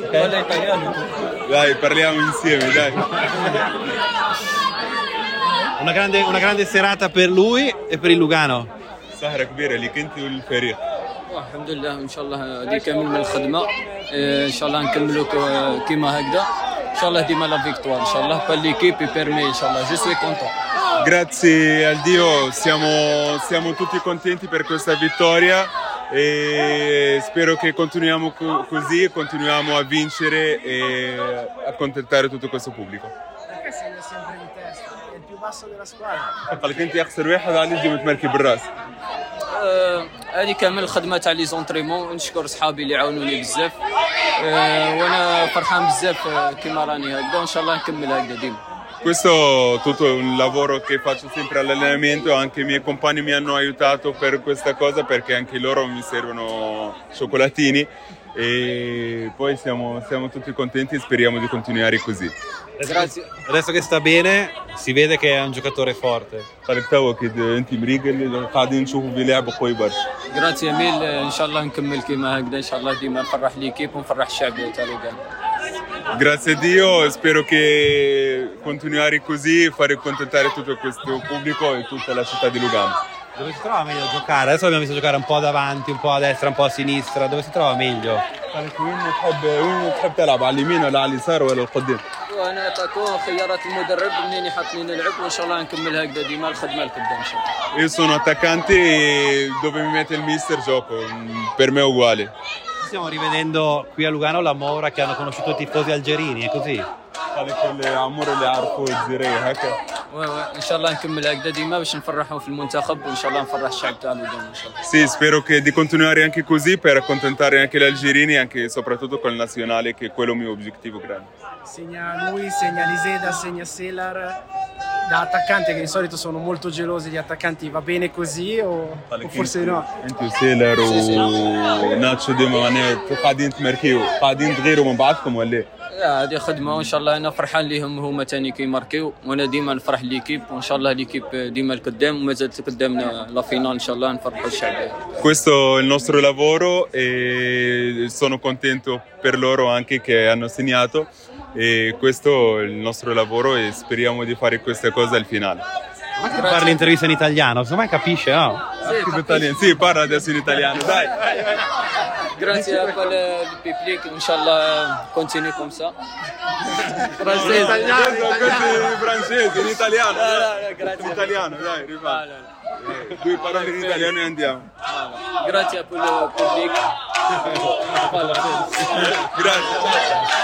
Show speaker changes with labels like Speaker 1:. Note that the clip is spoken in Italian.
Speaker 1: Parla italiano.
Speaker 2: Dai, parliamo insieme, dai.
Speaker 3: Una grande serata per lui e per il Lugano.
Speaker 2: سهرة كبيرة ليك انت والفريق.
Speaker 1: الحمد لله ان شاء الله هذه كامل من الخدمه ان شاء الله نكملوا كيما هكذا ان شاء الله ديما لا فيكتوار ان شاء الله بال ليكيب بيرمي ان شاء الله جو سوي كونتون.
Speaker 2: Grazie al Dio, siamo tutti contenti per questa vittoria e spero che continuiamo così, continuiamo a vincere e accontentare tutto questo pubblico.
Speaker 4: Perché segna sempre di testa? È il più basso della squadra.
Speaker 2: قال لك انت اخسر واحد على يجي متمركب بالراس.
Speaker 1: هذه كامل الخدمه تاع لي زونطريمون ونشكر صحابي اللي عاونوني بزاف وانا فرحان بزاف كيما راني هكذا وان شاء الله نكمل هكذا ديما.
Speaker 2: Questo è tutto un lavoro che faccio sempre all'allenamento, anche i miei compagni mi hanno aiutato per questa cosa perché anche loro mi servono cioccolatini e poi siamo tutti contenti e speriamo di continuare così.
Speaker 1: Grazie.
Speaker 3: Adesso che sta bene si vede che è un giocatore forte.
Speaker 2: خليك توا كي انت مريقل قاعدين نشوفوا بلعب قوي برشا.
Speaker 1: Grazie mille ان شاء الله نكمل كيما هكذا ان شاء الله ديما نفرح ليكيب ونفرح الشعب تاع لوغان.
Speaker 2: Grazie a Dio, spero che continuare così, fare accontentare tutto questo pubblico e tutta la città di Lugano.
Speaker 3: Dove si trova meglio a giocare? Adesso l'abbiamo visto giocare un po' davanti, un po' a destra, un po' a sinistra. Dove si trova meglio?
Speaker 2: وين تحب تلعب على اليمين ولا على اليسار ولا القدام؟
Speaker 1: وانا تكون خيارات المدرب منين يحطني نلعب وان شاء الله نكمل هكذا ديما الخدمه لقدام ان شاء الله.
Speaker 2: Io sono attaccante e dove mi mette il mister gioco, per me è uguale.
Speaker 3: Stiamo rivedendo qui a Lugano la Moura che hanno conosciuto i tifosi algerini, è così?
Speaker 2: عمر اللي عارفه الجزائري هكا.
Speaker 1: ان شاء الله نكمل هكذا ديما باش نفرحوا في المنتخب وان شاء الله نفرح الشعب تاع لوغان ان شاء الله.
Speaker 2: Sì, spero che di continuare anche così per accontentare anche gli algerini e anche soprattutto con il nazionale che è quello mio obiettivo grande.
Speaker 4: Segna lui, segna Liseda, segna Selar. Da attaccante che di solito sono molto gelosi gli attaccanti, va bene così o forse no?
Speaker 2: انت وسيلر وناتشو ديما معناها قاعدين تماركيو قاعدين تغيروا من بعضكم ولا؟
Speaker 1: لا هذه خدمه وان شاء الله انا فرحان ليهم هما ثاني كيماركيو وانا ديما نفرح ليكيب وان شاء الله ليكيب ديما القدام ومازالت قدامنا لا فينال ان شاء الله نفرحوا الشعب.
Speaker 2: Questo è il nostro lavoro e sono contento per loro anche che hanno segnato e questo è il nostro lavoro e speriamo di fare questa cosa al finale.
Speaker 3: Fare l'intervista in italiano, secondo me capisce, no?
Speaker 2: Sì, parla adesso in italiano, dai.
Speaker 1: Grazie per il pubblico, inshallah continue come ça.
Speaker 2: Francese, francese, in italiano.
Speaker 1: No, grazie.
Speaker 2: In italiano, dai, rifai. Due parole in italiano e andiamo.
Speaker 1: Grazie per il pubblico.
Speaker 2: Grazie.